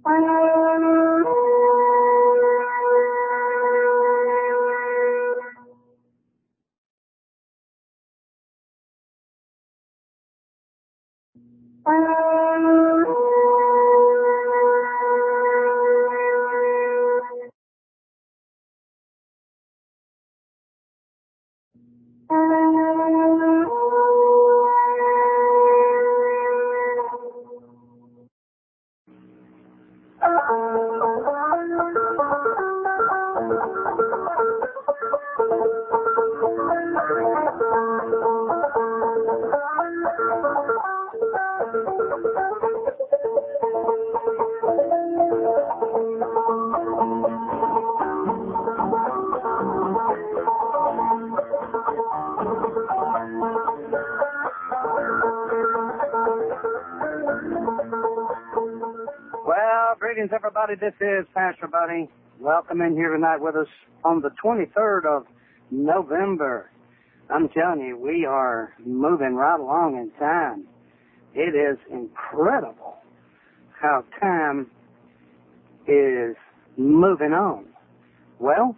Well, greetings, everybody. This is Pastor Buddy. Welcome in here tonight with us on the 23rd of November. I'm telling you, we are moving right along in time. It is incredible how time is moving on. Well,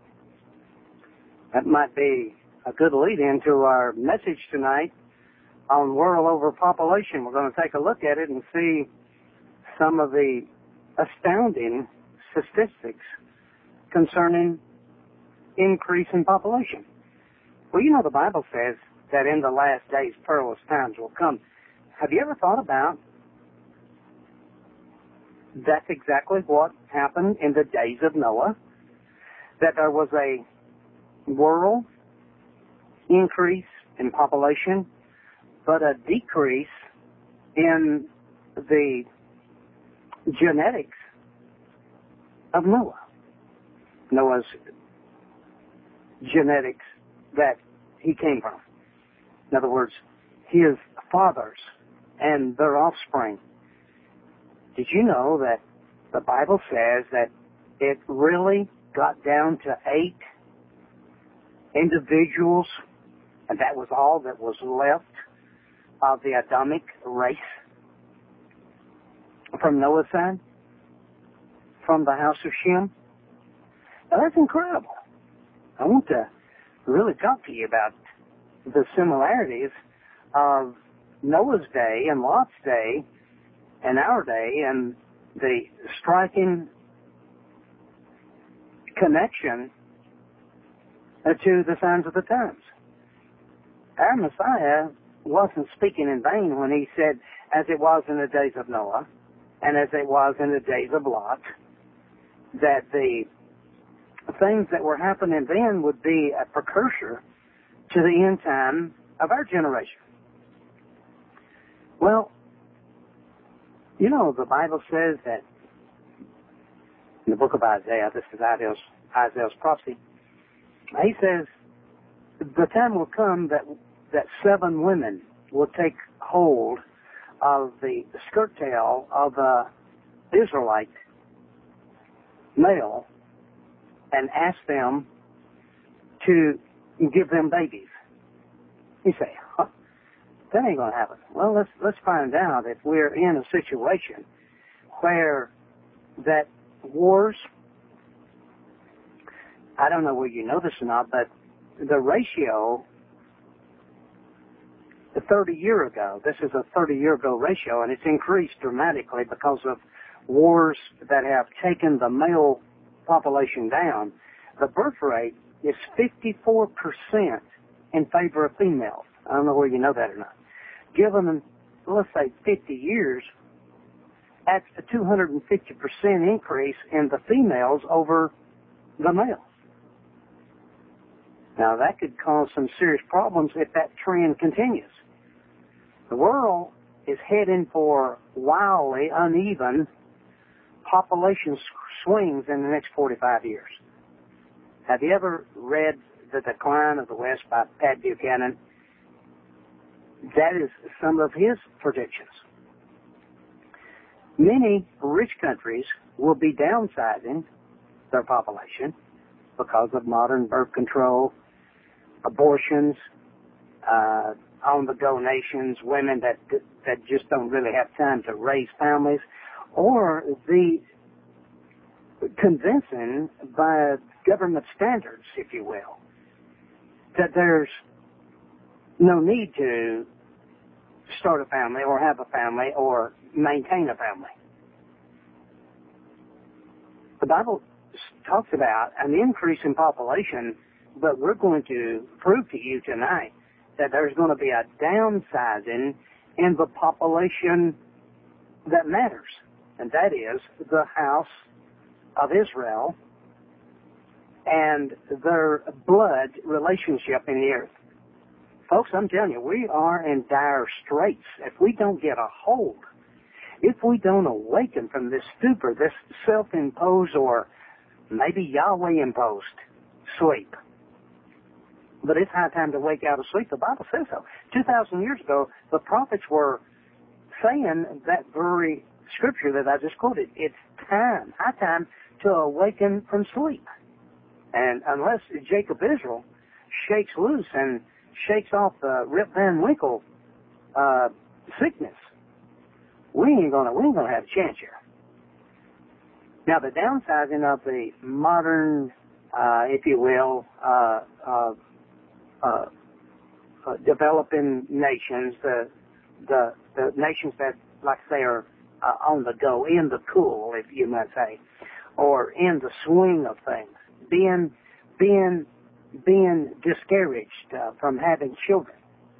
that might be a good lead-in to our message tonight on world overpopulation. We're going to take a look at it and see some of the astounding statistics concerning increase in population. Well, you know the Bible says that in the last days perilous times will come. Have you ever thought about that's exactly what happened in the days of Noah? That there was a world increase in population, but a decrease in the genetics of Noah. Noah's genetics that he came from. In other words, his fathers and their offspring. Did you know that the Bible says that it really got down to 8 individuals, and that was all that was left of the Adamic race from Noah's side, from the house of Shem? Now that's incredible. I want to really talk to you about the similarities of Noah's day and Lot's day and our day, and the striking connection to the signs of the times. Our Messiah wasn't speaking in vain when he said, as it was in the days of Noah and as it was in the days of Lot, that the things that were happening then would be a precursor to the end time of our generation. Well, you know, the Bible says that in the book of Isaiah, this is Isaiah's prophecy, he says the time will come that 7 women will take hold of the skirt tail of an Israelite male and ask them to give them babies. You say, that ain't going to happen. Well, let's find out if we're in a situation where that wars, I don't know whether you know this or not, but the ratio 30 years ago, this is a 30-year ago ratio, and it's increased dramatically because of wars that have taken the male population down. The birth rate is 54% in favor of females. I don't know whether you know that or not. Given, let's say, 50 years, that's a 250% increase in the females over the males. Now, that could cause some serious problems if that trend continues. The world is heading for wildly uneven population swings in the next 45 years. Have you ever read The Decline of the West by Pat Buchanan? That is some of his predictions. Many rich countries will be downsizing their population because of modern birth control, abortions, on-the-go nations, women that just don't really have time to raise families, or the convincing by government standards, if you will, that there's no need to start a family or have a family or maintain a family. The Bible talks about an increase in population, but we're going to prove to you tonight that there's going to be a downsizing in the population that matters, and that is the house of Israel and their blood relationship in the earth. Folks, I'm telling you, we are in dire straits if we don't get a hold, if we don't awaken from this stupor, this self-imposed or maybe Yahweh-imposed sleep. But it's high time to wake out of sleep. The Bible says so. 2,000 years ago, the prophets were saying that very scripture that I just quoted. It's time, high time to awaken from sleep. And unless Jacob Israel shakes loose and shakes off the Rip Van Winkle sickness, we ain't gonna have a chance here. Now, the downsizing of the modern, if you will, developing nations, the nations that, like I say, are on the go, in the cool, if you might say, or in the swing of things, being discouraged from having children,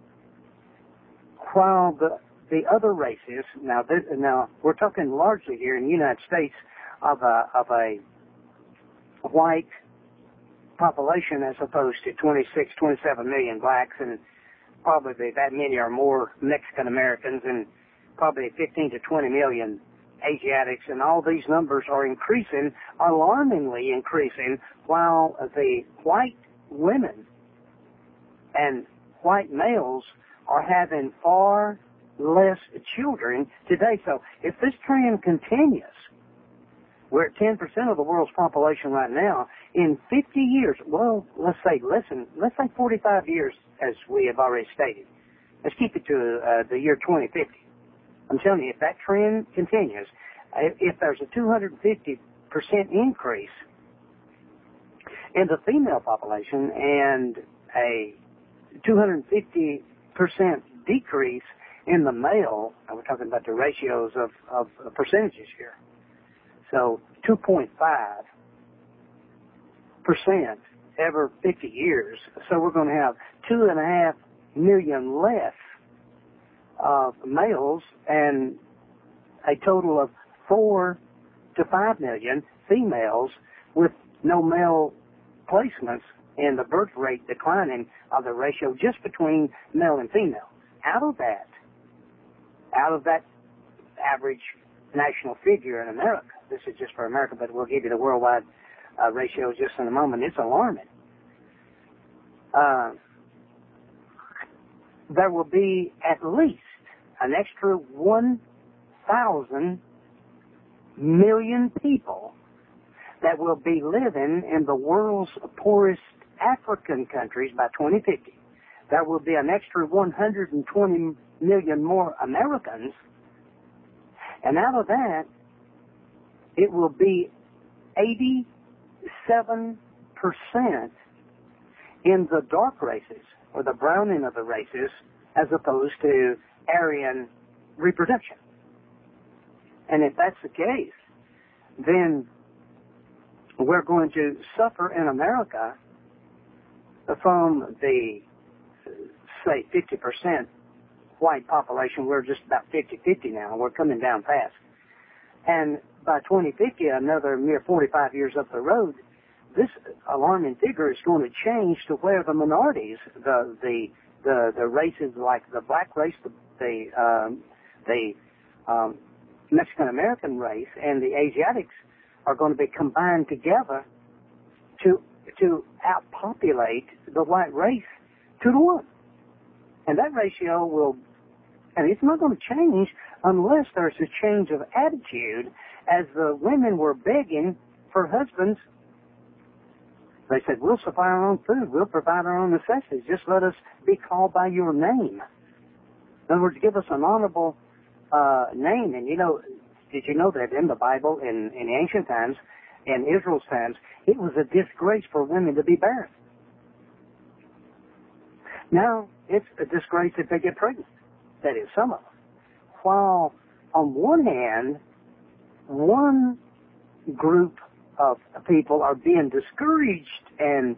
while the other races, now we're talking largely here in the United States of a white population as opposed to 26, 27 million blacks, and probably that many or more Mexican Americans, and probably 15 to 20 million Asiatics, and all these numbers are increasing, alarmingly increasing, while the white women and white males are having far less children today. So if this trend continues, we're at 10% of the world's population right now. In 50 years, well, let's say 45 years, as we have already stated. Let's keep it to the year 2050. I'm telling you, if that trend continues, if there's a 250% increase in the female population and a 250% decrease in the male, and we're talking about the ratios of percentages here. So 2.5% every 50 years. So we're going to have 2.5 million less of males and a total of 4 to 5 million females with no male placements, and the birth rate declining of the ratio just between male and female. Out of that average national figure in America, this is just for America, but we'll give you the worldwide ratio just in a moment. It's alarming. There will be at least an extra 1,000 million people that will be living in the world's poorest African countries by 2050. There will be an extra 120 million more Americans, and out of that, it will be 87% in the dark races, or the browning of the races, as opposed to Aryan reproduction. And if that's the case, then we're going to suffer in America from the, say, 50% white population. We're just about 50-50 now. We're coming down fast. And by 2050, another mere 45 years up the road, this alarming figure is going to change to where the minorities, the races like the black race, the Mexican American race, and the Asiatics are going to be combined together to outpopulate the white race 2-to-1. And that ratio will, and it's not going to change unless there's a change of attitude, as the women were begging for husbands. They said, we'll supply our own food, we'll provide our own necessities, just let us be called by your name. In other words, give us an honorable name. And you know, Did you know that in the Bible, in ancient times, in Israel's times, it was a disgrace for women to be barren? Now, it's a disgrace if they get pregnant. That is, some of them. While, on one hand, one group of people are being discouraged and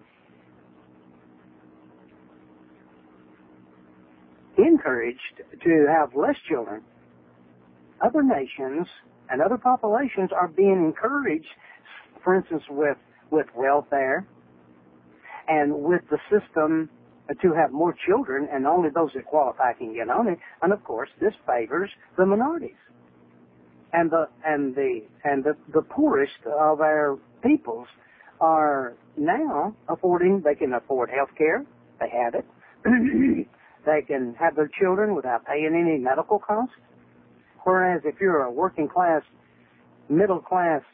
encouraged to have less children, other nations and other populations are being encouraged, for instance, with welfare and with the system to have more children, and only those that qualify can get on it. And of course, this favors the minorities and the poorest of our peoples are now they can afford health care. They have it. They can have their children without paying any medical costs. Whereas if you're a working class, middle class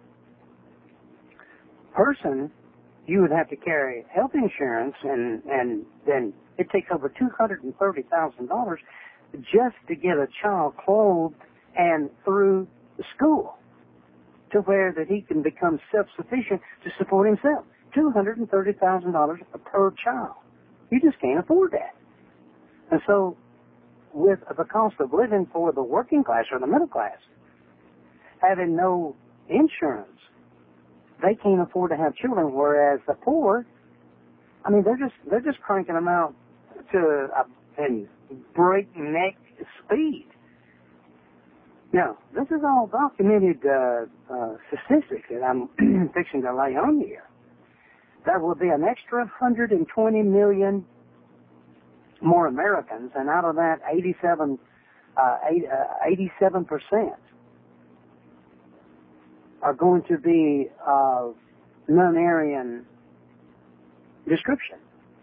person, you would have to carry health insurance, and then it takes over $230,000 just to get a child clothed and through school to where that he can become self-sufficient to support himself. $230,000 per child. You just can't afford that. And so with the cost of living for the working class or the middle class, having no insurance, they can't afford to have children, whereas the poor, I mean, they're just cranking them out to in breakneck speed. Now, this is all documented statistics that I'm fixing to lay on here. There will be an extra 120 million more Americans, and out of that, 87% are going to be of non-Aryan description.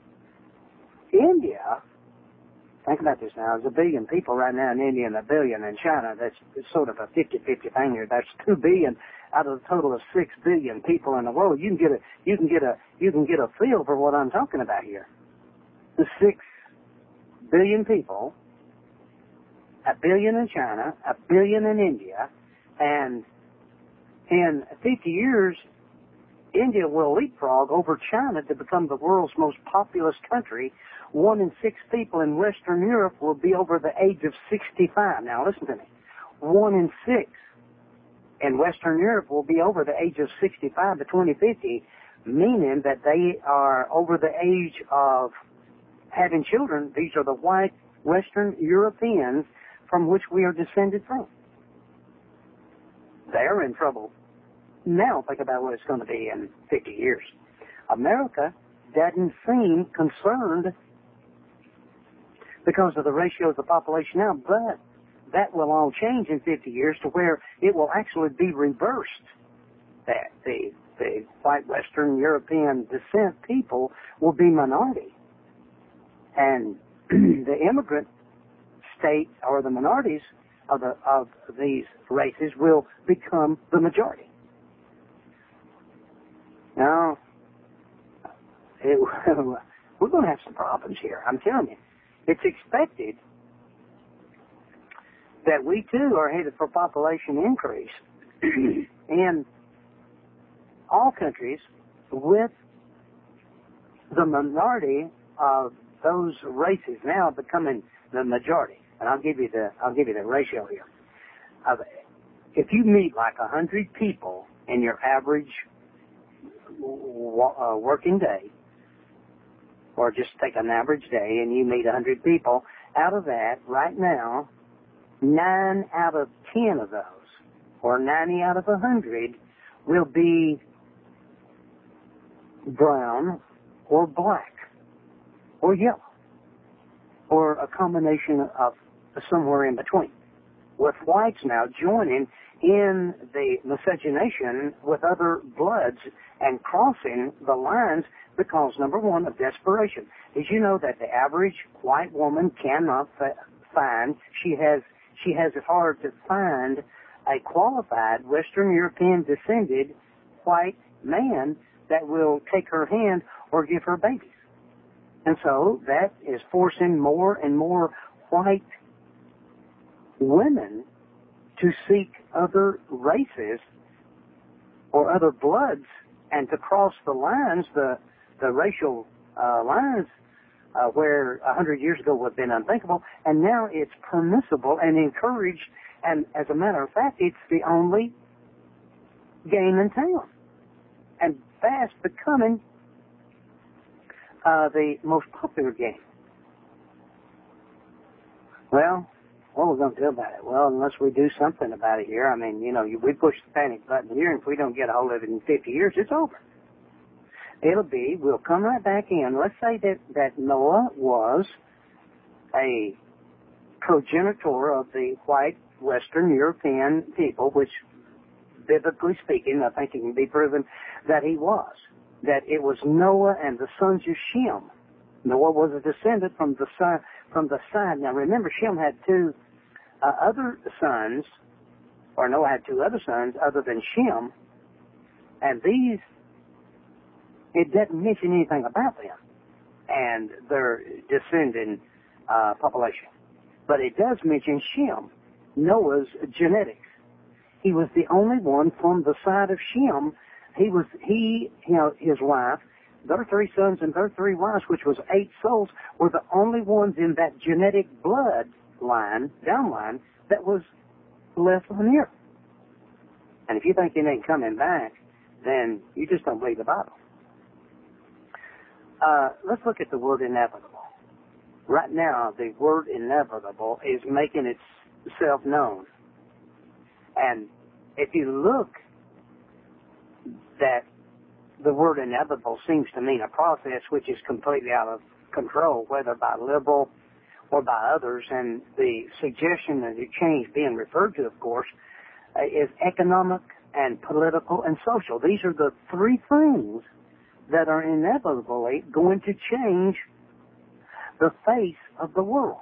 India, think about this now, there's 1 billion people right now in India and 1 billion in China. That's sort of a 50-50 thing here. That's 2 billion out of a total of 6 billion people in the world. You can get a feel for what I'm talking about here. The 6 billion people, 1 billion in China, 1 billion in India, and in 50 years, India will leapfrog over China to become the world's most populous country. 1 in 6 people in Western Europe will be over the age of 65. Now listen to me. 1 in 6 in Western Europe will be over the age of 65 to 2050, meaning that they are over the age of having children. These are the white Western Europeans from which we are descended from. They're in trouble. Now think about what it's going to be in 50 years. America doesn't seem concerned because of the ratio of the population now, but that will all change in 50 years to where it will actually be reversed. That the white Western European descent people will be minority. And the immigrant state or the minorities of these races will become the majority. Now, we're going to have some problems here. I'm telling you. It's expected that we too are headed for population increase in all countries, with the minority of those races now becoming the majority. And I'll give you the ratio here. If you meet like 100 people in your average working day, or just take an average day and you meet 100 people, out of that, right now, 9 out of 10 of those, or 90 out of 100, will be brown or black or yellow, or a combination of somewhere in between, with whites now joining in the miscegenation with other bloods and crossing the lines because, number one, of desperation. Did you know that the average white woman cannot find, she has it hard to find a qualified Western European descended white man that will take her hand or give her babies. And so that is forcing more and more white women to seek other races or other bloods, and to cross the lines, the racial lines, where 100 years ago would have been unthinkable, and now it's permissible and encouraged, and as a matter of fact, it's the only game in town, and fast becoming the most popular game. Well, what are we going to do about it? Well, unless we do something about it here. I mean, we push the panic button here, and if we don't get a hold of it in 50 years, it's over. We'll come right back in. Let's say that Noah was a progenitor of the white Western European people, which, biblically speaking, I think it can be proven that he was. That it was Noah and the sons of Shem. Noah was a descendant from the side. Now remember, Shem had two other sons, or Noah had two other sons other than Shem, and these, it doesn't mention anything about them and their descendant population. But it does mention Shem, Noah's genetics. He was the only one from the side of Shem. His wife, their three sons and their three wives, which was 8 souls, were the only ones in that genetic blood line, downline, that was left on the earth. And if you think it ain't coming back, then you just don't believe the Bible. Let's look at the word inevitable. Right now, the word inevitable is making itself known. And if you look, that the word inevitable seems to mean a process which is completely out of control, whether by liberal or by others. And the suggestion and the change being referred to, of course, is economic and political and social. These are the three things that are inevitably going to change the face of the world.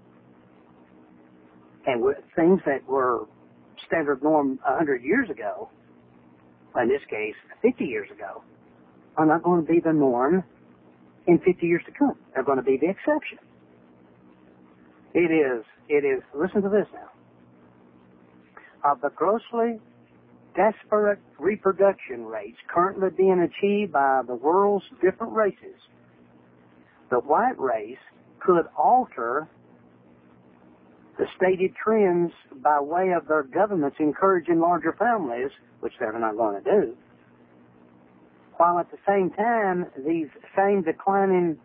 And with things that were standard norm 100 years ago, in this case 50 years ago, are not going to be the norm in 50 years to come. They're going to be the exception. It is, listen to this now, of the grossly desperate reproduction rates currently being achieved by the world's different races, the white race could alter the stated trends by way of their governments encouraging larger families, which they're not going to do, while at the same time these same declining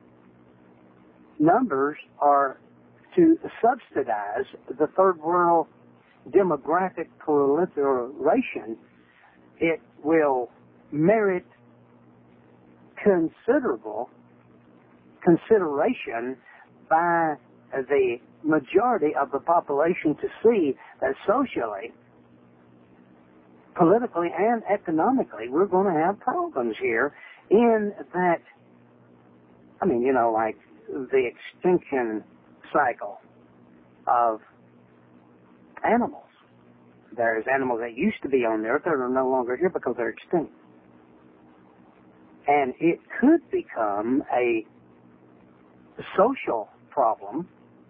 numbers are to subsidize the third world demographic proliferation. It will merit considerable consideration by the majority of the population to see that socially, politically, and economically, we're going to have problems here in that, like the extinction cycle of animals. There's animals that used to be on the earth that are no longer here because they're extinct. And it could become a social problem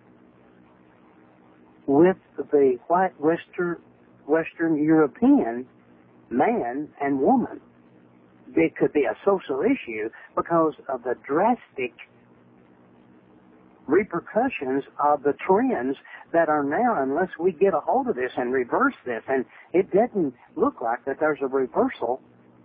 with the white Western European man and woman. It could be a social issue because of the drastic repercussions of the trends that are now, unless we get a hold of this and reverse this. And it doesn't look like that there's a reversal,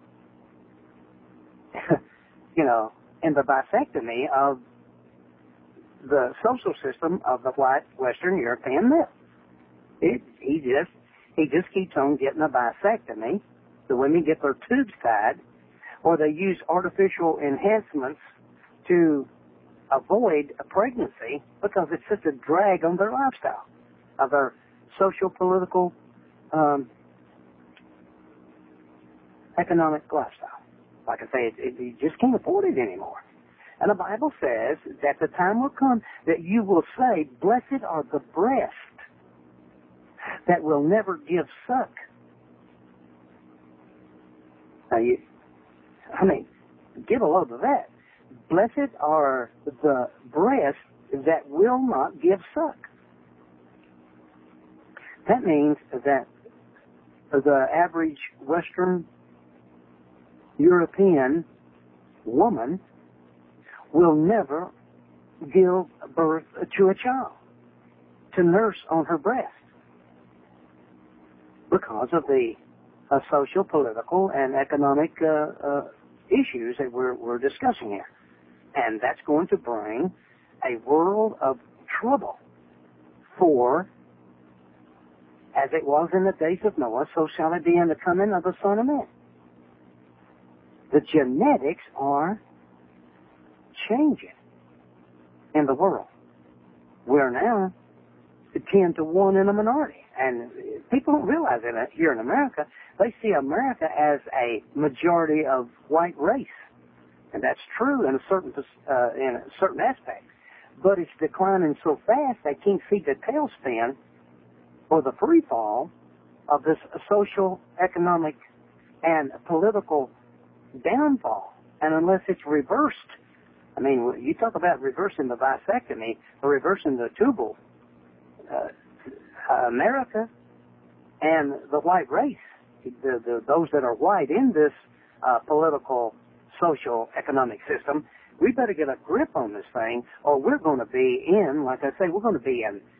in the vasectomy of the social system of the white Western European male. He just keeps on getting a vasectomy. The women get their tubes tied, or they use artificial enhancements to avoid a pregnancy because it's such a drag on their lifestyle, of their social, political, economic lifestyle. Like I say, you just can't afford it anymore. And the Bible says that the time will come that you will say, blessed are the breasts that will never give suck. Now give a load of that. Blessed are the breasts that will not give suck. That means that the average Western European woman will never give birth to a child, to nurse on her breast, because of the social, political, and economic issues that we're discussing here. And that's going to bring a world of trouble for, as it was in the days of Noah, so shall it be in the coming of the Son of Man. The genetics are changing in the world. We're now 10 to 1 in a minority. And people don't realize it here in America. They see America as a majority of white race. And that's true in a certain aspect. But it's declining so fast they can't see the tailspin or the free fall of this social, economic, and political downfall. And unless it's reversed, I mean, you talk about reversing the vasectomy or reversing the tubal, America and the white race, those that are white in this political, social, economic system, we better get a grip on this thing, or we're going to be in, like I say, we're going to be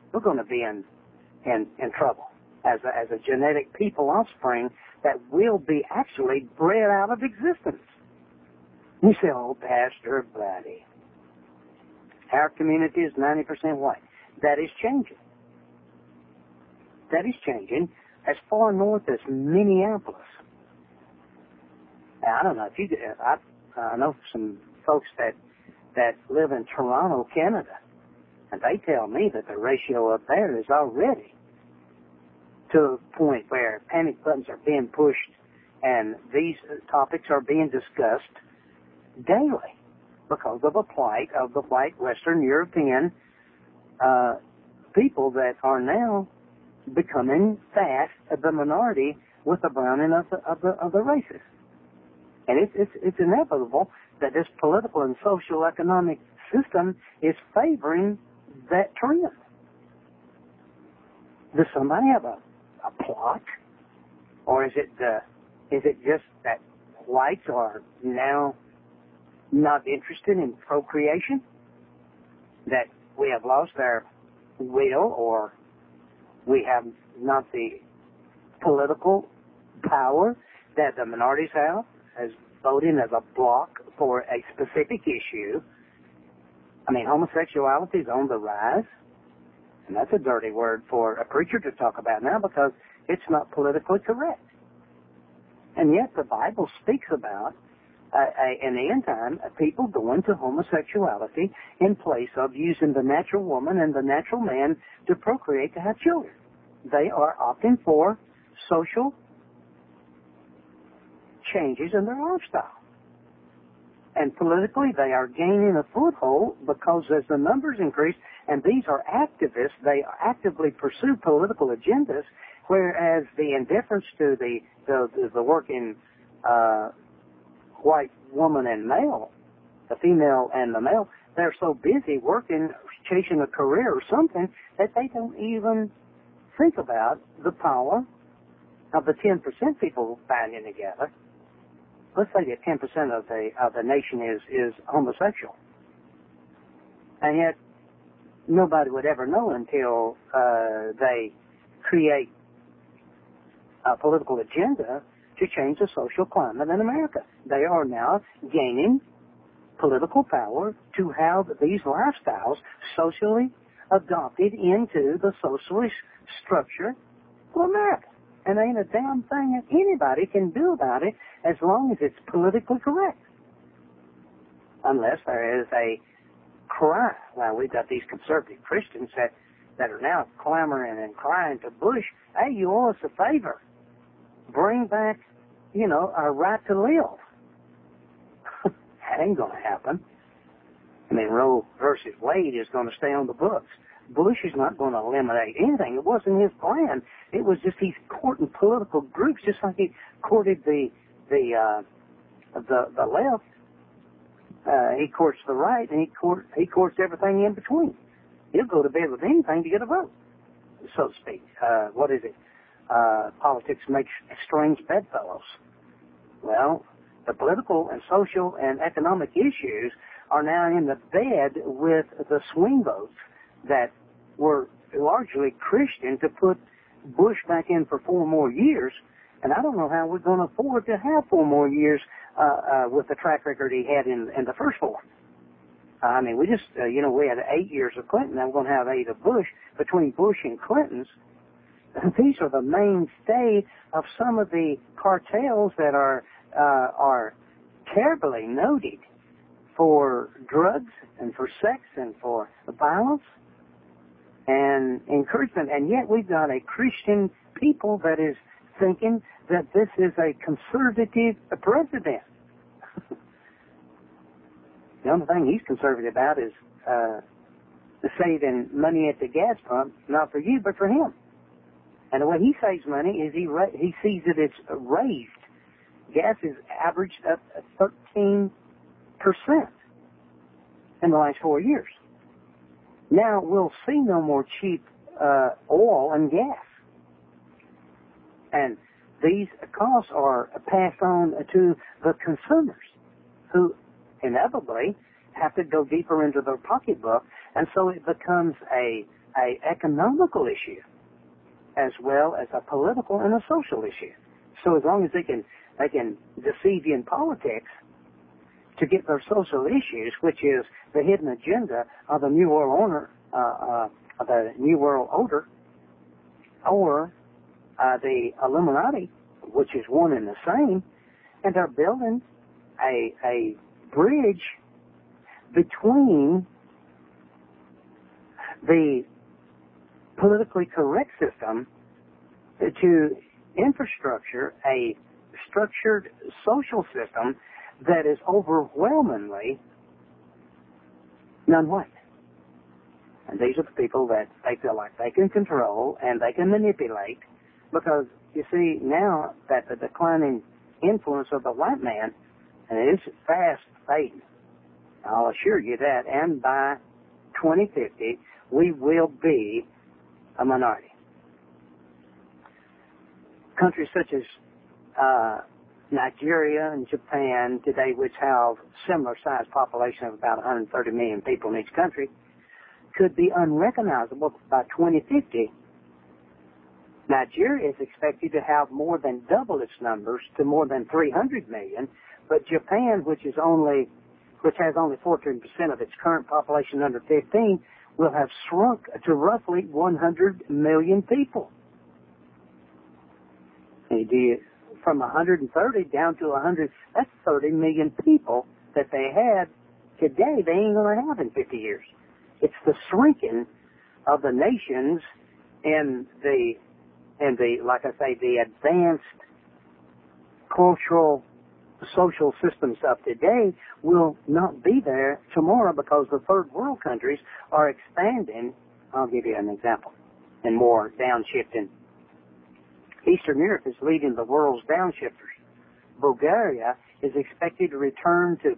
in trouble as a genetic people offspring that will be actually bred out of existence. You say, oh, Pastor Buddy, our community is 90% white. That is changing. That is changing as far north as Minneapolis. Now, I don't know if you. I know some folks that live in Toronto, Canada, and they tell me that the ratio up there is already to the point where panic buttons are being pushed, and these topics are being discussed daily because of the plight of the white Western European people that are now becoming fast the minority with the browning of the races. And it's inevitable that this political and social economic system is favoring that trend. Does somebody have a plot, or is it just that whites are now not interested in procreation, that we have lost our will, or we have not the political power that the minorities have as voting as a block for a specific issue? I mean, homosexuality is on the rise, and that's a dirty word for a preacher to talk about now because it's not politically correct. And yet the Bible speaks about, in the end time, people going to homosexuality in place of using the natural woman and the natural man to procreate, to have children. They are opting for social changes in their lifestyle. And politically, they are gaining a foothold because as the numbers increase, and these are activists, they actively pursue political agendas, whereas the indifference to the working white woman and male, the female and the male, they're so busy working, chasing a career or something, that they don't even think about the power of the 10% people banding together. Let's say that 10% of the nation is homosexual. And yet, nobody would ever know until they create a political agenda to change the social climate in America. They are now gaining political power to have these lifestyles socially adopted into the socialist structure of America. And ain't a damn thing that anybody can do about it as long as it's politically correct. Unless there is a cry. Well, we've got these conservative Christians that are now clamoring and crying to Bush, hey, you owe us a favor. Bring back, our right to live. That ain't going to happen. I mean, Roe versus Wade is going to stay on the books. Bush is not going to eliminate anything. It wasn't his plan. It was just he's courting political groups, just like he courted the left. He courts the right, and he courts everything in between. He'll go to bed with anything to get a vote, so to speak. What is it? politics makes strange bedfellows. Well, the political and social and economic issues are now in the bed with the swing votes that were largely Christian to put Bush back in for 4 more years. And I don't know how we're going to afford to have 4 more years with the track record he had in the first 4. I mean, we just, we had 8 years of Clinton. Now we're going to have 8 of Bush. Between Bush and Clinton's, these are the mainstay of some of the cartels that are terribly noted for drugs and for sex and for violence and encouragement. And yet we've got a Christian people that is thinking that this is a conservative president. The only thing he's conservative about is saving money at the gas pump, not for you, but for him. And the way he saves money is he sees that it's raised. Gas is averaged up 13% in the last 4 years. Now we'll see no more cheap oil and gas. And these costs are passed on to the consumers, who inevitably have to go deeper into their pocketbook, and so it becomes a economical issue as well as a political and a social issue. So as long as they can deceive you in politics to get their social issues, which is the hidden agenda of the New World Order, or the Illuminati, which is one and the same, and they're building a bridge between the politically correct system to infrastructure a structured social system that is overwhelmingly non-white. And these are the people that they feel like they can control and they can manipulate, because you see now that the declining influence of the white man, and it is fast fading, I'll assure you that, and by 2050 we will be a minority. Countries such as Nigeria and Japan today, which have similar sized population of about 130 million people in each country, could be unrecognizable by 2050. Nigeria is expected to have more than double its numbers to more than 300 million, but Japan, which has only 14% of its current population under 15, will have shrunk to roughly 100 million people. From 130 down to 100, that's 30 million people that they had today they ain't going to have in 50 years. It's the shrinking of the nations and the like I say, the advanced cultural social systems of today will not be there tomorrow, because the third world countries are expanding. I'll give you an example, and more downshifting. Eastern Europe is leading the world's downshifters. Bulgaria is expected to return to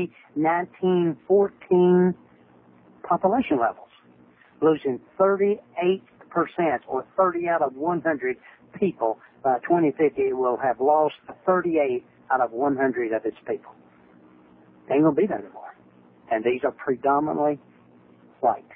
pre-1914 population levels, losing 38%, or 30 out of 100 people. By 2050, it will have lost 38 out of 100 of its people. They ain't going to be there anymore. And these are predominantly white.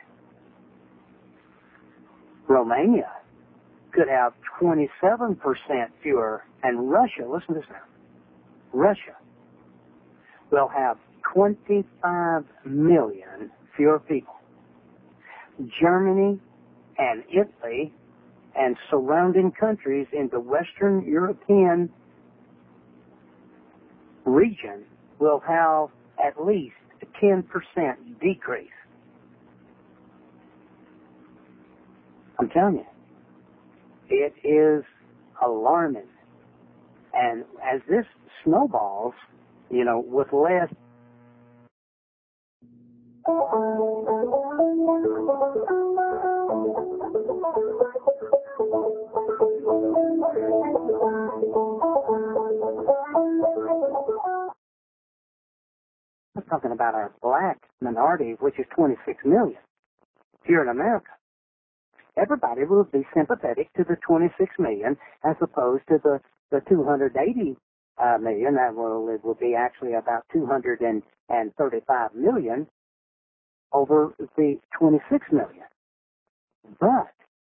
Romania could have 27% fewer, and Russia, listen to this now, Russia will have 25 million fewer people. Germany and Italy and surrounding countries in the Western European region will have at least a 10% decrease. I'm telling you, it is alarming. And as this snowballs, with less I'm talking about our black minority, which is 26 million here in America. everybody will be sympathetic to the 26 million as opposed to the 280 million. It will be actually about 235 million over the 26 million. But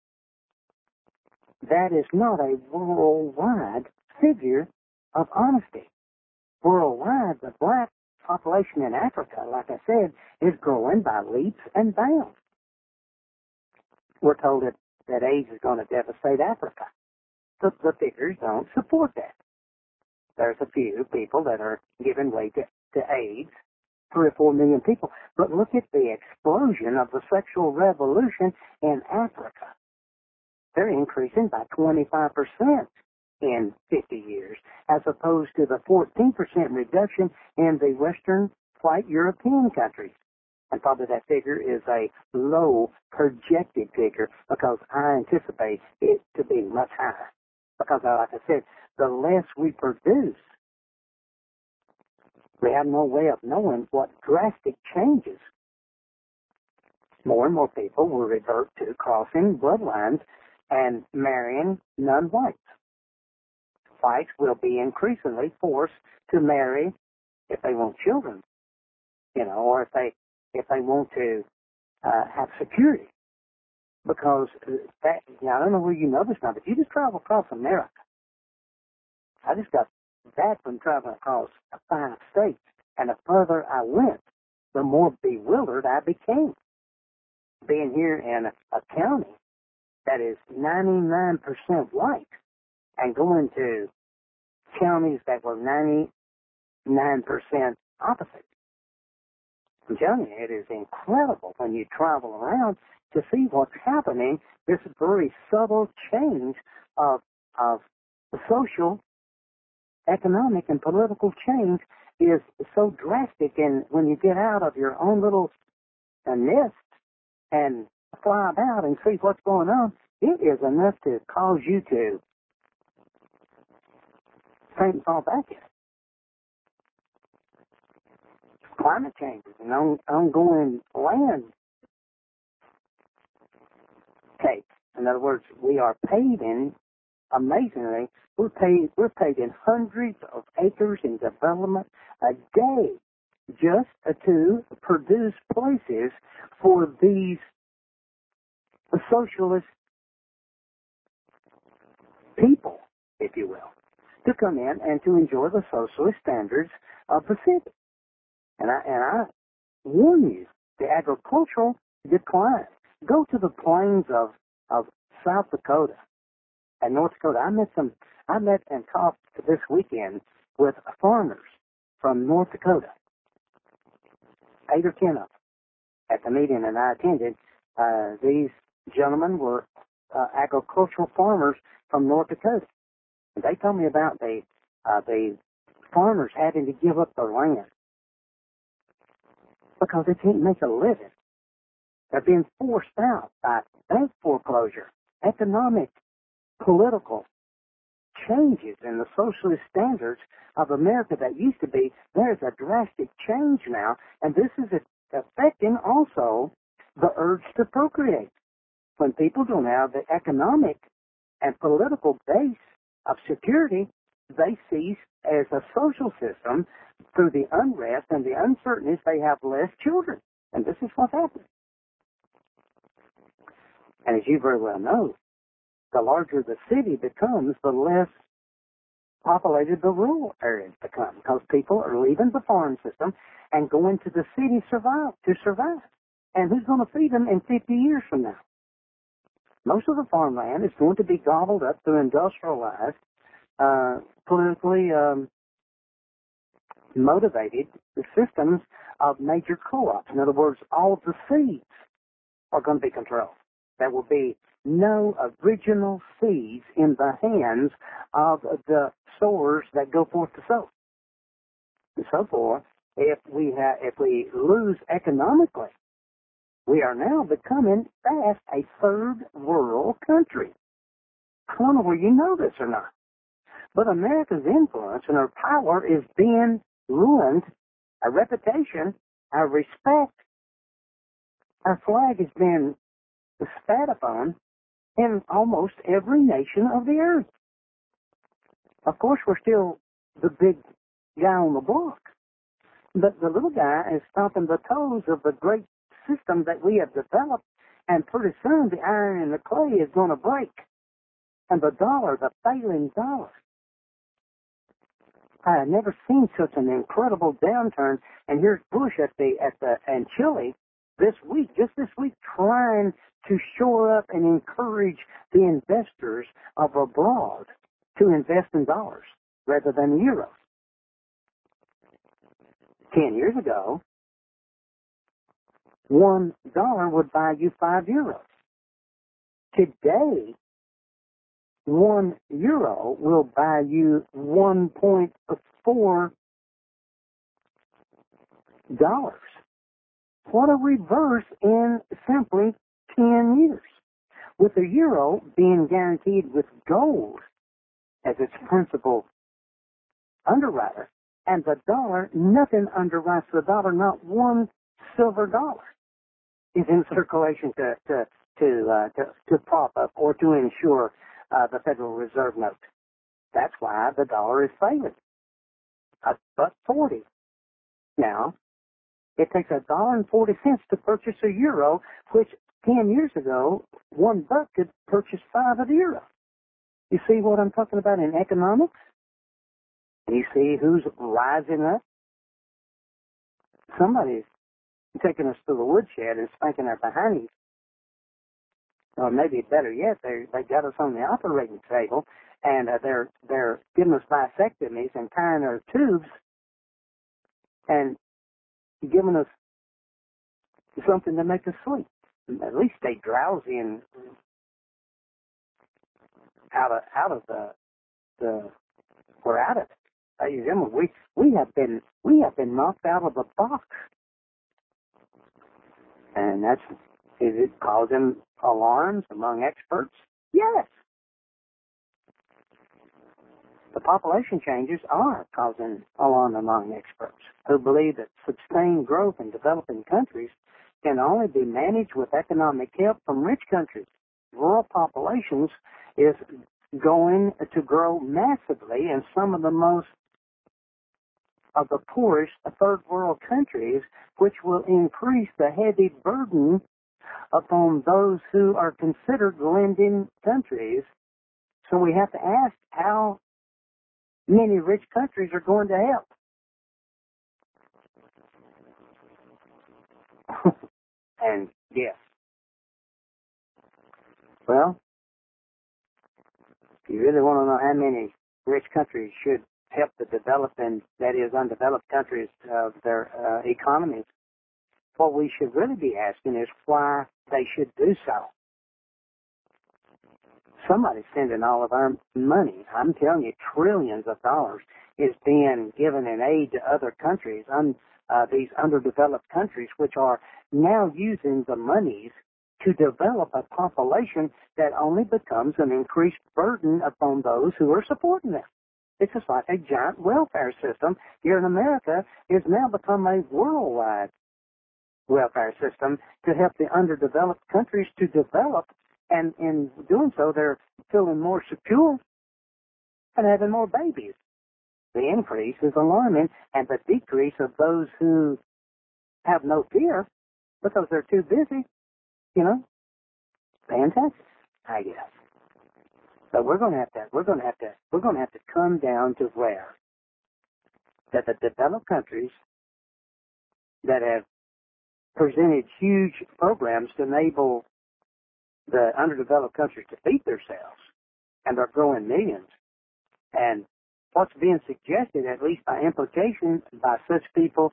that is not a worldwide figure of honesty. Worldwide, the black population in Africa, like I said, is growing by leaps and bounds. We're told that AIDS is going to devastate Africa. The figures don't support that. There's a few people that are giving way to AIDS, 3 or 4 million people. But look at the explosion of the sexual revolution in Africa. They're increasing by 25% in 50 years, as opposed to the 14% reduction in the Western white European countries. And probably that figure is a low projected figure because I anticipate it to be much higher. Because, like I said, the less we produce, we have no way of knowing what drastic changes. More and more people will revert to crossing bloodlines and marrying non-whites. Whites will be increasingly forced to marry if they want children, or if they want to have security. Because that, I don't know where you know this now, but you just travel across America. I just got that from traveling across 5 states, and the further I went, the more bewildered I became. Being here in a county that is 99% white, and going to counties that were 99% opposite. I'm telling you, it is incredible when you travel around to see what's happening. This very subtle change of social, economic, and political change is so drastic. And when you get out of your own little nest and fly about and see what's going on, it is enough to cause you to faint and fall back in it. Climate changes and ongoing land takes. In other words, we are paid in, amazingly, we're paid in hundreds of acres in development a day just to produce places for these socialist people, if you will, to come in and to enjoy the socialist standards of the city. And I warn you, the agricultural decline. Go to the plains of South Dakota and North Dakota. I met and talked this weekend with farmers from North Dakota, 8 or 10 of them, at the meeting that I attended. These gentlemen were agricultural farmers from North Dakota. And they told me about the farmers having to give up their land because they can't make a living. They're being forced out by bank foreclosure, economic, political changes in the socialist standards of America that used to be. There's a drastic change now, and this is affecting also the urge to procreate. When people don't have the economic and political base of security, they cease as a social system. Through the unrest and the uncertainties, they have less children. And this is what's happening. And as you very well know, the larger the city becomes, the less populated the rural areas become, because people are leaving the farm system and going to the city to survive. And who's going to feed them in 50 years from now? Most of the farmland is going to be gobbled up through industrialized, politically motivated systems of major co-ops. In other words, all of the seeds are going to be controlled. There will be no original seeds in the hands of the sowers that go forth to sow. And so forth, if we lose economically, we are now becoming fast a third world country. I don't know whether you know this or not, but America's influence and our power is being ruined. Our reputation, our respect, our flag is being spat upon in almost every nation of the earth. Of course, we're still the big guy on the block, but the little guy is stomping the toes of the great system that we have developed, and pretty soon the iron in the clay is going to break. And the dollar, the failing dollar. I have never seen such an incredible downturn. And here's Bush and Chile just this week, trying to shore up and encourage the investors of abroad to invest in dollars rather than euros. 10 years ago, $1 would buy you 5 euros. Today, €1 will buy you $1.4. What a reverse in simply 10 years. With the euro being guaranteed with gold as its principal underwriter, and the dollar, nothing underwrites the dollar, not one silver dollar is in circulation to prop up or to ensure the Federal Reserve note. That's why the dollar is failing. $1.40. Now, it takes $1.40 to purchase a euro, which 10 years ago, $1 could purchase 5 of the euro. You see what I'm talking about in economics? You see who's rising up? Somebody's taking us to the woodshed and spanking our behinds. Or maybe better yet, they got us on the operating table, and they're giving us vasectomies and tying our tubes and giving us something to make us sleep. At least stay drowsy and out of the we're out of it. We have been knocked out of the box, and is it causing alarms among experts? Yes. The population changes are causing alarm among experts who believe that sustained growth in developing countries can only be managed with economic help from rich countries. Rural populations is going to grow massively in some of the poorest third world countries, which will increase the heavy burden upon those who are considered lending countries. So we have to ask how many rich countries are going to help. And yes. Well, if you really want to know how many rich countries should help the developing, that is, undeveloped countries of their economies, what we should really be asking is why they should do so. Somebody's sending all of our money. I'm telling you, trillions of dollars is being given in aid to other countries, these underdeveloped countries, which are now using the monies to develop a population that only becomes an increased burden upon those who are supporting them. It's just like a giant welfare system here in America has now become a worldwide welfare system to help the underdeveloped countries to develop, and in doing so, they're feeling more secure and having more babies. The increase is alarming, and the decrease of those who have no fear because they're too busy, paying taxes, I guess. So we're going to have to come down to where that the developed countries that have presented huge programs to enable the underdeveloped countries to feed themselves, and they're growing millions. And what's being suggested, at least by implication, by such people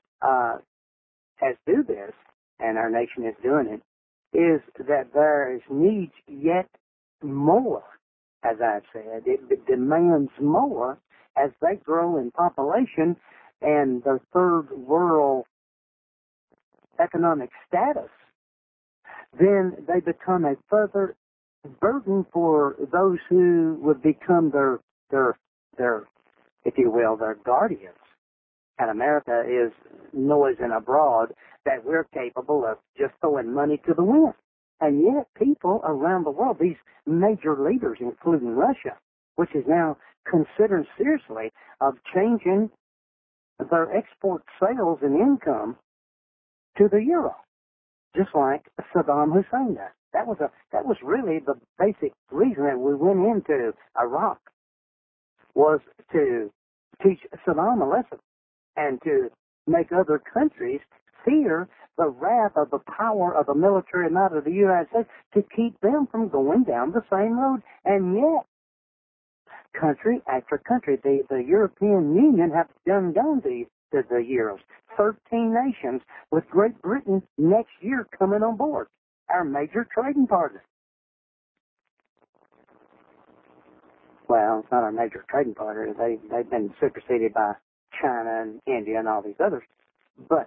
as do this, and our nation is doing it, is that there is needs yet more, as I've said. It demands more as they grow in population and their third world economic status. Then they become a further burden for those who would become their, if you will, their guardians. And America is noising abroad that we're capable of just throwing money to the wind. And yet people around the world, these major leaders, including Russia, which is now considering seriously of changing their export sales and income to the euro, just like Saddam Hussein does. That was really the basic reason that we went into Iraq, was to teach Saddam a lesson and to make other countries fear the wrath of the power of the military might of the United States, to keep them from going down the same road. And yet, country after country, the European Union have gone to the euros. 13 nations, with Great Britain next year coming on board, our major trading partner. Well, it's not our major trading partner. They've been superseded by China and India and all these others. But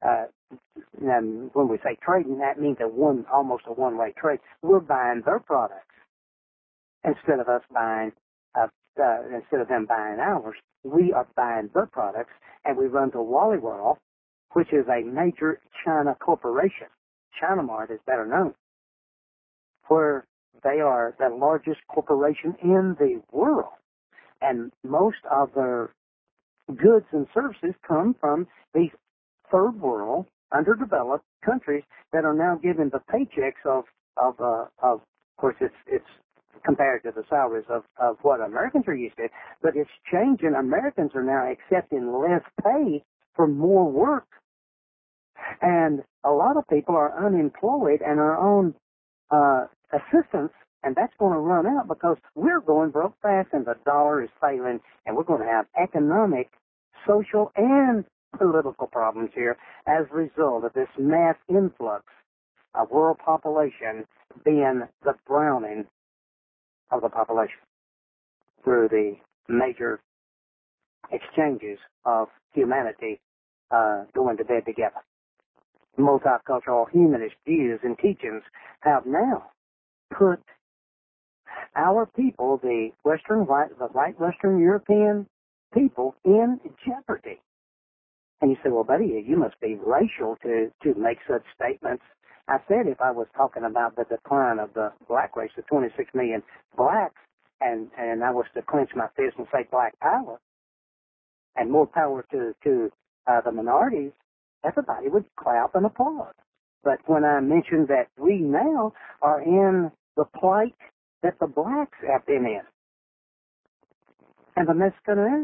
when we say trading, that means almost a one-way trade. We're buying their products instead of us buying. Instead of them buying ours, we are buying their products, and we run to Wally World, which is a major China corporation. China Mart is better known, where they are the largest corporation in the world, and most of their goods and services come from these third world, underdeveloped countries that are now given the paychecks of course, it's compared to the salaries of what Americans are used to, but it's changing. Americans are now accepting less pay for more work. And a lot of people are unemployed and are on assistance, and that's going to run out because we're going broke fast and the dollar is failing, and we're going to have economic, social, and political problems here as a result of this mass influx of world population being the drowning of the population through the major exchanges of humanity going to bed together. Multicultural humanist views and teachings have now put our people, the white Western European people, in jeopardy. And you say, well, buddy, you must be racial to make such statements. I said if I was talking about the decline of the black race, the 26 million blacks, and I was to clench my fist and say black power, and more power to the minorities, everybody would clap and applaud. But when I mentioned that we now are in the plight that the blacks have been in, and the Mexicans,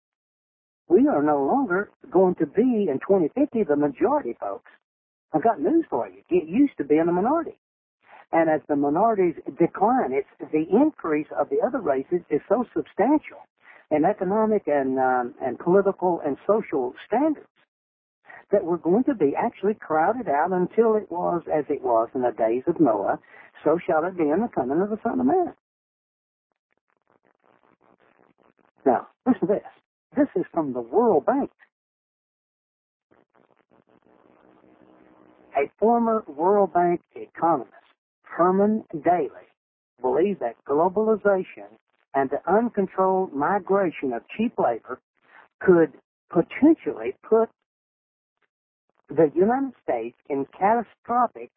we are no longer going to be, in 2050, the majority, folks. I've got news for you. Get used to being a minority. And as the minorities decline, the increase of the other races is so substantial in economic and political and social standards that we're going to be actually crowded out until it was as it was in the days of Noah, so shall it be in the coming of the Son of Man. Now, listen to this. This is from the World Bank. A former World Bank economist, Herman Daly, believes that globalization and the uncontrolled migration of cheap labor could potentially put the United States in catastrophic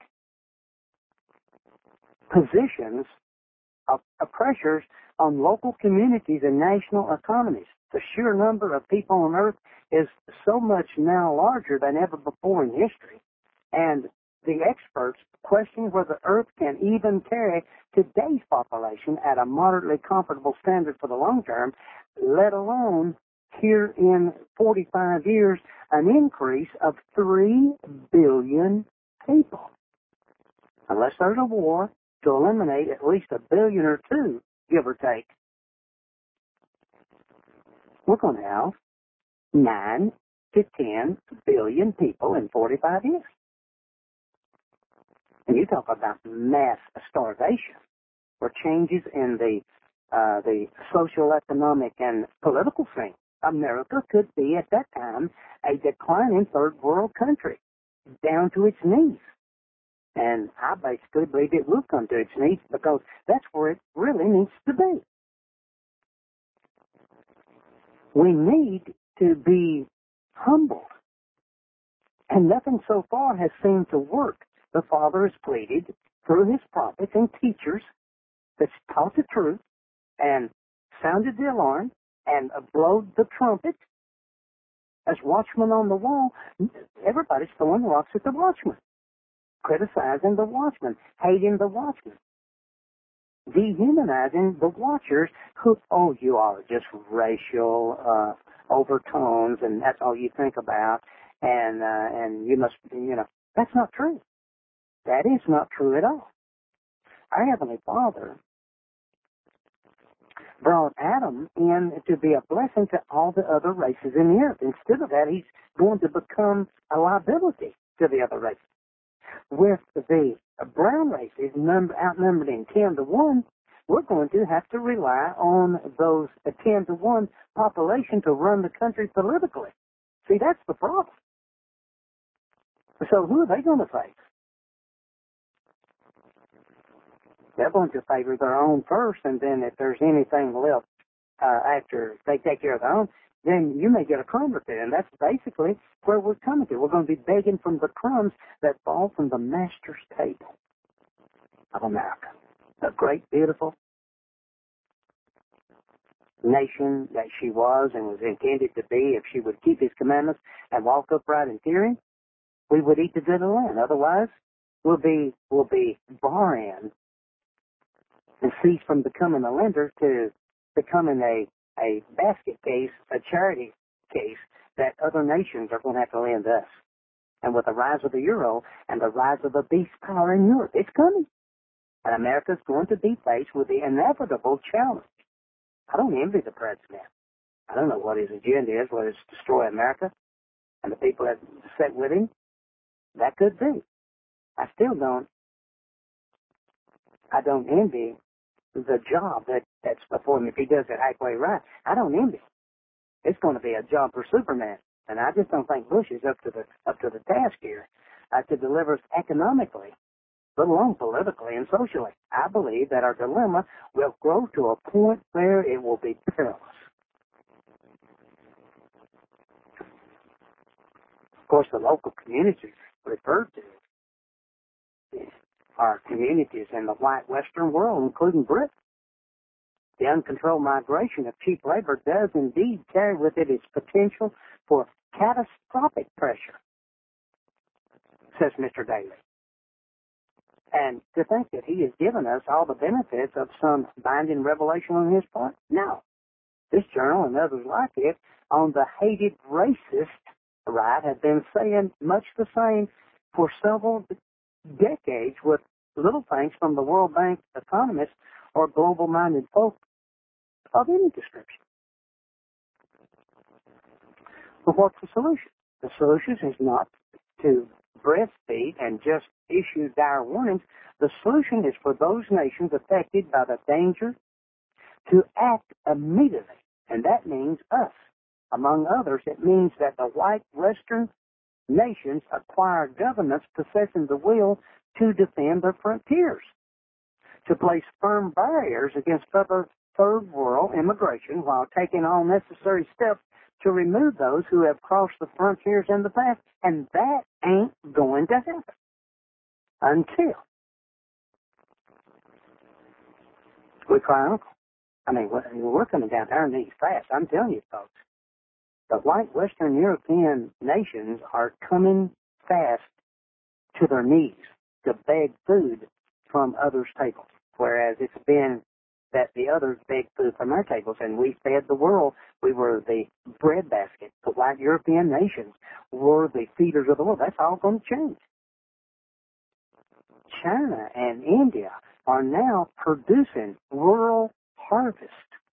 positions of pressures on local communities and national economies. The sheer number of people on Earth is so much now larger than ever before in history. And the experts question whether Earth can even carry today's population at a moderately comfortable standard for the long term, let alone here in 45 years an increase of 3 billion people. Unless there's a war to eliminate at least 1 billion or 2, give or take, we're going to have 9 to 10 billion people in 45 years. And you talk about mass starvation, or changes in the social, economic, and political scene. America could be at that time a declining third world country, down to its knees. And I basically believe it will come to its knees because that's where it really needs to be. We need to be humbled. And nothing so far has seemed to work. The Father has pleaded through his prophets and teachers that taught the truth and sounded the alarm and blowed the trumpet as watchmen on the wall. Everybody's throwing rocks at the watchman, criticizing the watchman, hating the watchman, dehumanizing the watchers who, oh, you are just racial overtones, and that's all you think about, and you must, that's not true. That is not true at all. Our Heavenly Father brought Adam in to be a blessing to all the other races in the earth. Instead of that, he's going to become a liability to the other races. With the brown races outnumbered in 10 to 1, we're going to have to rely on those 10 to 1 population to run the country politically. See, that's the problem. So who are they going to face? They're going to favor their own first, and then if there's anything left after they take care of their own, then you may get a crumb or two. And that's basically where we're coming to. We're going to be begging from the crumbs that fall from the master's table of America. The great, beautiful nation that she was and was intended to be. If she would keep his commandments and walk upright in fear him, we would eat the good of the land. Otherwise, we'll be barren and cease from becoming a lender to becoming a basket case, a charity case that other nations are going to have to lend us. And with the rise of the euro and the rise of the beast power in Europe, it's coming. And America's going to be faced with the inevitable challenge. I don't envy the president. I don't know what his agenda is, whether it's to destroy America and the people that sit with him. That could be. I don't envy the job that's before him. If he does it halfway right, I don't envy. It's going to be a job for Superman, and I just don't think Bush is up to the task here to deliver us economically, let alone politically and socially. I believe that our dilemma will grow to a point where it will be perilous. Of course, the local communities referred to are communities in the white Western world, including Britain. The uncontrolled migration of cheap labor does indeed carry with it its potential for catastrophic pressure, says Mr. Daly. And to think that he has given us all the benefits of some binding revelation on his part? No. This journal and others like it on the hated racist right have been saying much the same for several decades, with little thanks from the World Bank economists or global-minded folk of any description. But what's the solution? The solution is not to breastfeed and just issue dire warnings. The solution is for those nations affected by the danger to act immediately, and that means us. Among others, it means that the white Western nations acquire governments possessing the will to defend their frontiers, to place firm barriers against other third world immigration while taking all necessary steps to remove those who have crossed the frontiers in the past. And that ain't going to happen until we cry uncle. I mean, we're coming down to our knees fast. I'm telling you, folks. The white Western European nations are coming fast to their knees to beg food from others' tables, whereas it's been that the others begged food from our tables, and we fed the world. We were the breadbasket. The white European nations were the feeders of the world. That's all going to change. China and India are now producing rural harvest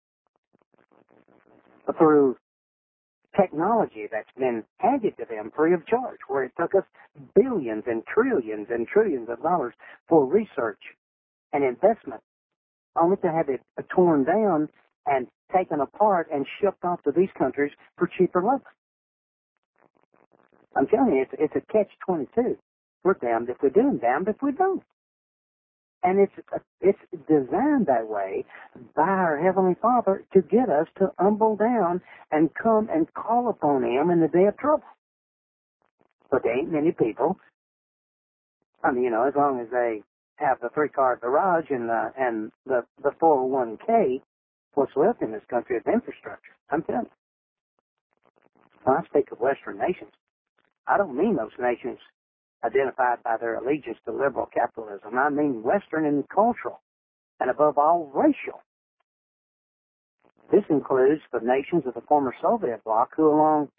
through technology that's been handed to them free of charge, where it took us billions and trillions of dollars for research and investment, only to have it torn down and taken apart and shipped off to these countries for cheaper labor. I'm telling you, it's a catch-22. We're damned if we do and damned if we don't. And it's designed that way by our Heavenly Father to get us to humble down and come and call upon Him in the day of trouble. But there ain't many people. I mean, as long as they have the 3-car garage and the 401k, what's left in this country is infrastructure. I'm telling you. When I speak of Western nations, I don't mean those nations identified by their allegiance to liberal capitalism. I mean Western and cultural, and above all, racial. This includes the nations of the former Soviet bloc, who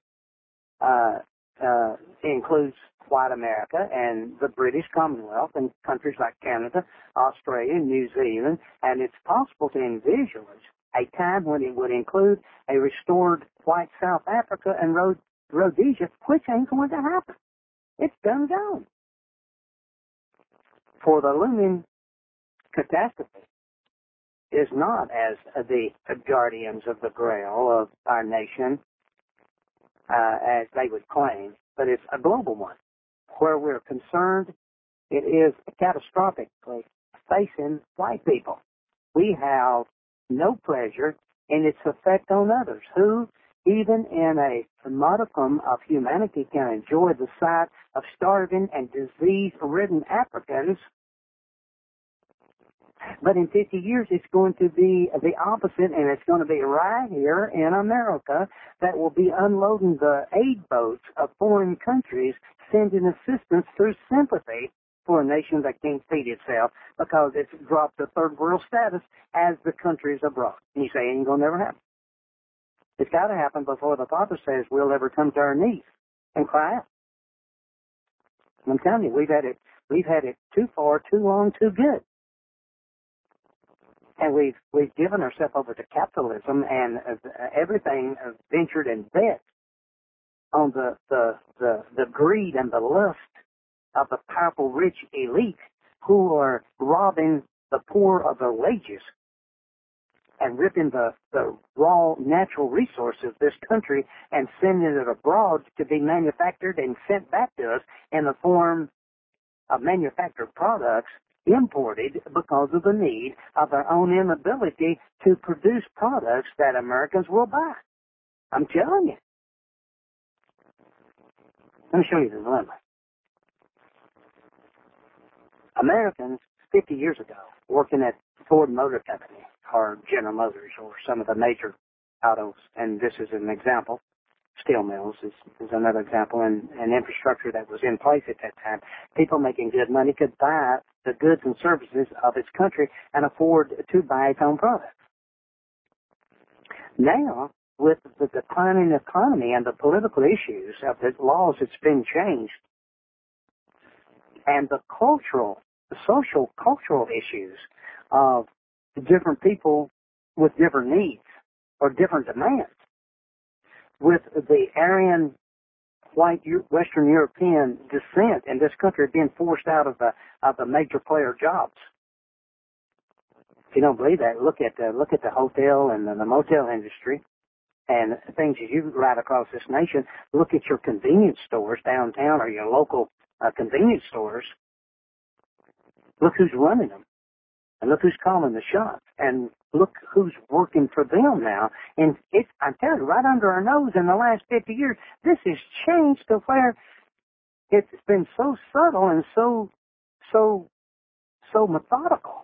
includes white America and the British Commonwealth and countries like Canada, Australia, New Zealand, and it's possible to envisage a time when it would include a restored white South Africa and Rhodesia, which ain't going to happen. It's done gone. For the looming catastrophe is not as the guardians of the grail of our nation, as they would claim, but it's a global one. Where we're concerned, it is catastrophically facing white people. We have no pleasure in its effect on others, who, even in a modicum of humanity, can enjoy the sight of starving and disease-ridden Africans. But in 50 years, it's going to be the opposite, and it's going to be right here in America that will be unloading the aid boats of foreign countries, sending assistance through sympathy for a nation that can't feed itself because it's dropped to third world status as the countries abroad. And you say, it ain't going to never happen. It's got to happen before the Father says we'll ever come to our knees and cry out. I'm telling you, we've had it too far, too long, too good. And we've given ourselves over to capitalism and everything ventured and bet on the greed and the lust of the powerful, rich elite who are robbing the poor of their wages and ripping the raw natural resources of this country and sending it abroad to be manufactured and sent back to us in the form of manufactured products imported because of the need of their own inability to produce products that Americans will buy. I'm telling you. Let me show you the dilemma. Americans 50 years ago, working at Ford Motor Company or General Motors or some of the major autos, and this is an example, steel mills is another example, and infrastructure that was in place at that time. People making good money could buy the goods and services of its country and afford to buy its own products. Now, with the declining economy and the political issues of the laws that's been changed, and the social cultural issues of different people with different needs or different demands, with the Aryan white Western European descent in this country being forced out of the major player jobs. If you don't believe that, look at the hotel and the motel industry and things as you ride across this nation. Look at your convenience stores downtown or your local convenience stores. Look who's running them. And look who's calling the shots. And look who's working for them now. And I'm telling you, right under our nose in the last 50 years, this has changed to where it's been so subtle and so methodical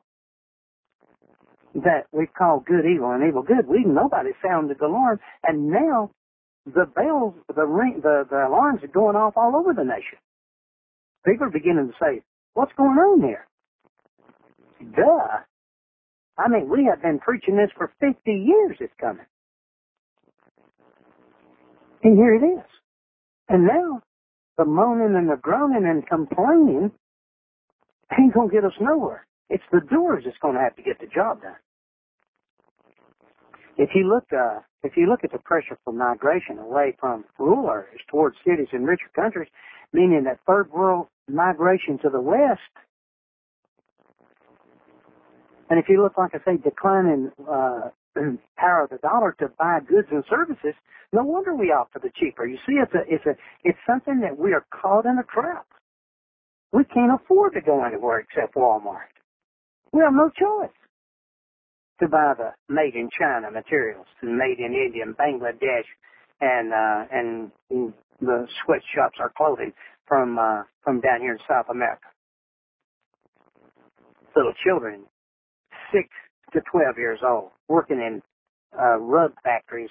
that we've called good evil and evil good. Nobody sounded the alarm. And now the bells, the alarms are going off all over the nation. People are beginning to say, what's going on here? Duh. I mean, we have been preaching this for 50 years, it's coming. And here it is. And now, the moaning and the groaning and complaining ain't going to get us nowhere. It's the doers that's going to have to get the job done. If you look at the pressure for migration away from rural areas towards cities in richer countries, meaning that third world migration to the West, and if you look, like I say, declining power of the dollar to buy goods and services, no wonder we opt for the cheaper. You see, it's something that we are caught in a trap. We can't afford to go anywhere except Walmart. We have no choice to buy the made in China materials and made in India and Bangladesh and the sweatshops or clothing from down here in South America. little children, 6 to 12 years old, working in rug factories,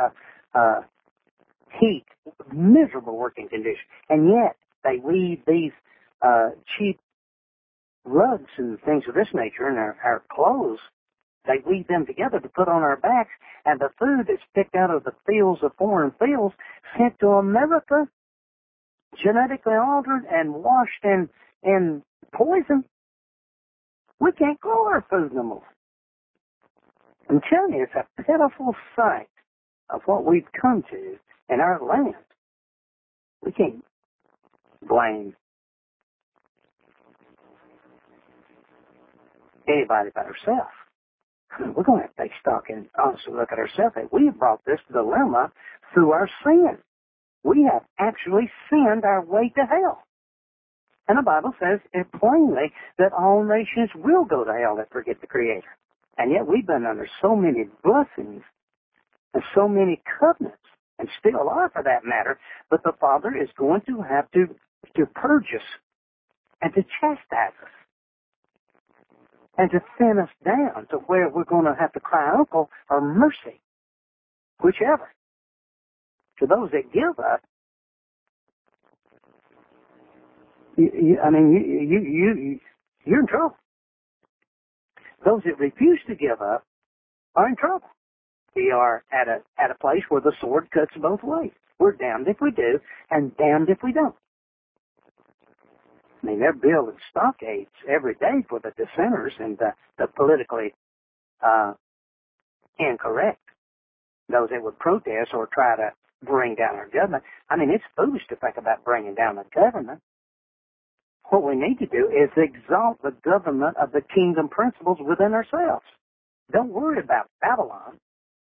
heat, miserable working conditions, and yet they weave these cheap rugs and things of this nature, and our clothes, they weave them together to put on our backs, and the food that's picked out of the fields of foreign fields, sent to America, genetically altered and washed in poison. We can't grow our food no more. I'm telling you, it's a pitiful sight of what we've come to in our land. We can't blame anybody but ourselves. We're going to have to take stock and honestly look at ourselves. We have brought this dilemma through our sin. We have actually sinned our way to hell. And the Bible says it plainly that all nations will go to hell that forget the Creator. And yet we've been under so many blessings and so many covenants, and still are for that matter, but the Father is going to have to purge us and to chastise us and to thin us down to where we're going to have to cry uncle or mercy, whichever. To those that give up, you're in trouble. Those that refuse to give up are in trouble. We are at a place where the sword cuts both ways. We're damned if we do, and damned if we don't. I mean, they're building stockades every day for the dissenters and the politically incorrect, those that would protest or try to bring down our government. I mean, it's foolish to think about bringing down the government. What we need to do is exalt the government of the kingdom principles within ourselves. Don't worry about Babylon.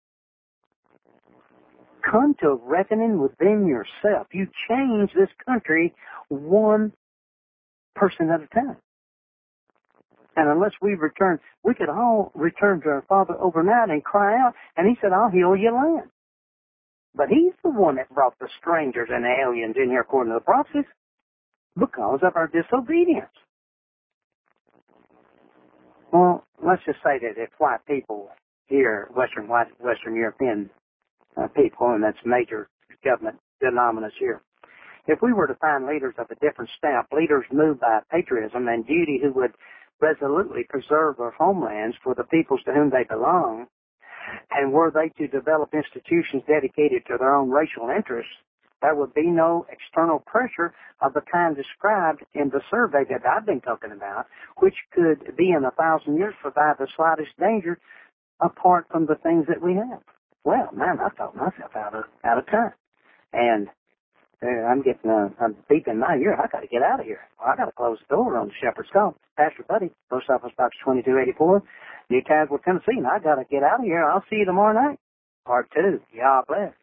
Come to a reckoning within yourself. You change this country one person at a time. And unless we could all return to our Father overnight and cry out, and He said, I'll heal your land. But He's the one that brought the strangers and the aliens in here according to the prophecies because of our disobedience. Well, let's just say that if white people here, Western European people, and that's major government denominators here, if we were to find leaders of a different stamp, leaders moved by patriotism and duty who would resolutely preserve their homelands for the peoples to whom they belong, and were they to develop institutions dedicated to their own racial interests, there would be no external pressure of the kind described in the survey that I've been talking about, which could be in 1,000 years provide the slightest danger apart from the things that we have. Well, man, I talked myself out of time. And I'm deep in my ear. I got to get out of here. Well, I got to close the door on the Shepherd's Call. Pastor Buddy, Post Office Box 2284, New Tazewell, Tennessee. And I got to get out of here. I'll see you tomorrow night. Part 2. God bless.